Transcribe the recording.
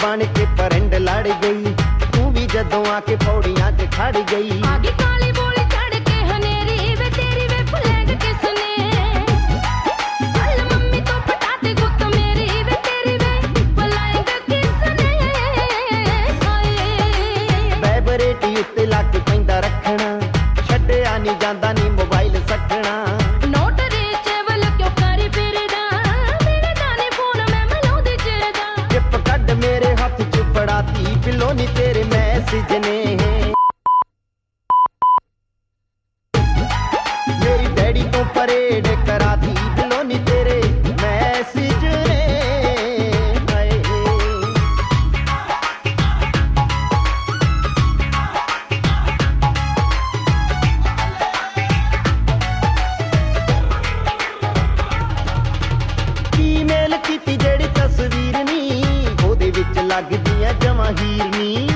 बन के परिंड लड़ गई, तू भी जदों आके पौड़ियां च खड़ गई। आगे काली बोली चढ़ के हनेरी वे तेरी वे फ्लैग किसने, कल मम्मी तो पटाते गुत्त मेरी वे तेरी वे फ्लैग किसने। वाइब्रेटी उत्ते लग पैंदा रखना, छड्डिया नहीं जांदा नी मोबाइल सटना। नोट रीचेबल क्यों करी फिरदा, मेरे दाने फोन में मलाउंदी चिरदा। चिप कड मेरे हाथ च फड़ाती, बिलो नी तेरे मैसेज ने। मेरी डैडी तो परेड कराती, बिलो नी तेरे मैसेज ने। ईमेल कीती जेड़ी तस्वीर नी, ओदे विच लगदियां जमां हीर नी।